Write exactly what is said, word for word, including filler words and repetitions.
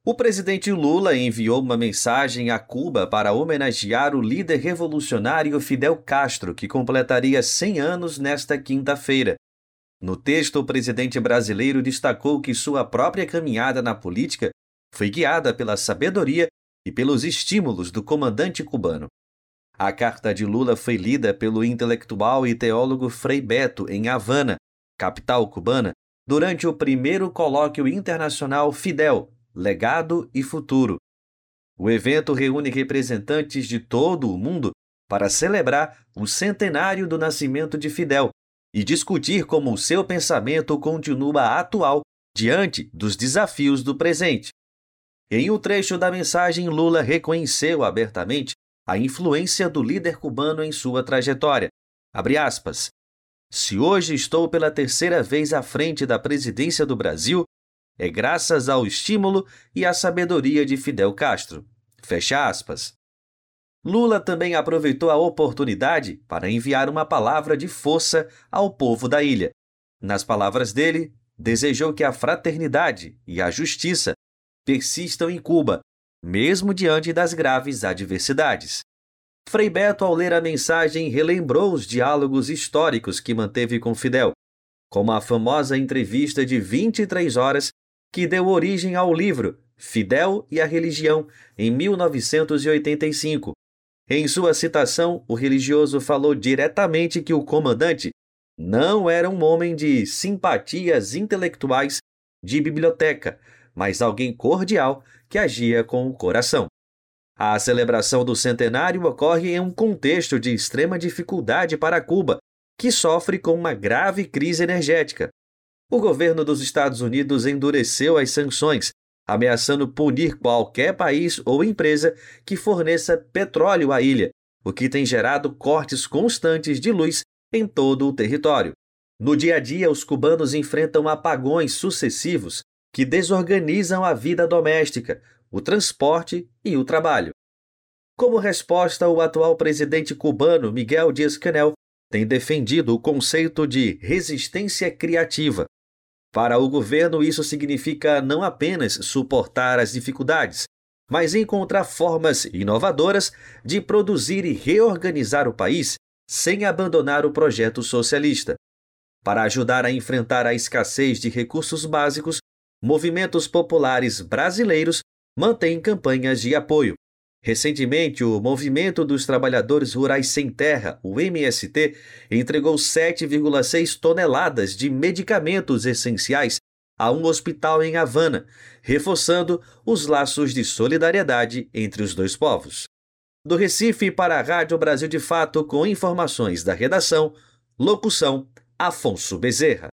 O presidente Lula enviou uma mensagem a Cuba para homenagear o líder revolucionário Fidel Castro, que completaria cem anos nesta quinta-feira. No texto, o presidente brasileiro destacou que sua própria caminhada na política foi guiada pela sabedoria e pelos estímulos do comandante cubano. A carta de Lula foi lida pelo intelectual e teólogo Frei Beto em Havana, capital cubana, durante o primeiro colóquio internacional Fidel, Legado e Futuro. O evento reúne representantes de todo o mundo para celebrar o centenário do nascimento de Fidel e discutir como o seu pensamento continua atual diante dos desafios do presente. Em um trecho da mensagem, Lula reconheceu abertamente a influência do líder cubano em sua trajetória. Abre aspas. Se hoje estou pela terceira vez à frente da presidência do Brasil, é graças ao estímulo e à sabedoria de Fidel Castro. Fecha aspas. Lula também aproveitou a oportunidade para enviar uma palavra de força ao povo da ilha. Nas palavras dele, desejou que a fraternidade e a justiça persistam em Cuba, mesmo diante das graves adversidades. Frei Beto, ao ler a mensagem, relembrou os diálogos históricos que manteve com Fidel, como a famosa entrevista de vinte e três horas que deu origem ao livro Fidel e a Religião, em mil novecentos e oitenta e cinco. Em sua citação, o religioso falou diretamente que o comandante não era um homem de simpatias intelectuais de biblioteca, mas alguém cordial que agia com o coração. A celebração do centenário ocorre em um contexto de extrema dificuldade para Cuba, que sofre com uma grave crise energética. O governo dos Estados Unidos endureceu as sanções, ameaçando punir qualquer país ou empresa que forneça petróleo à ilha, o que tem gerado cortes constantes de luz em todo o território. No dia a dia, os cubanos enfrentam apagões sucessivos que desorganizam a vida doméstica, o transporte e o trabalho. Como resposta, o atual presidente cubano, Miguel Díaz-Canel, tem defendido o conceito de resistência criativa. Para o governo, isso significa não apenas suportar as dificuldades, mas encontrar formas inovadoras de produzir e reorganizar o país sem abandonar o projeto socialista. Para ajudar a enfrentar a escassez de recursos básicos, movimentos populares brasileiros mantêm campanhas de apoio. Recentemente, o Movimento dos Trabalhadores Rurais Sem Terra, o M S T, entregou sete vírgula seis toneladas de medicamentos essenciais a um hospital em Havana, reforçando os laços de solidariedade entre os dois povos. Do Recife para a Rádio Brasil de Fato, com informações da redação, locução Afonso Bezerra.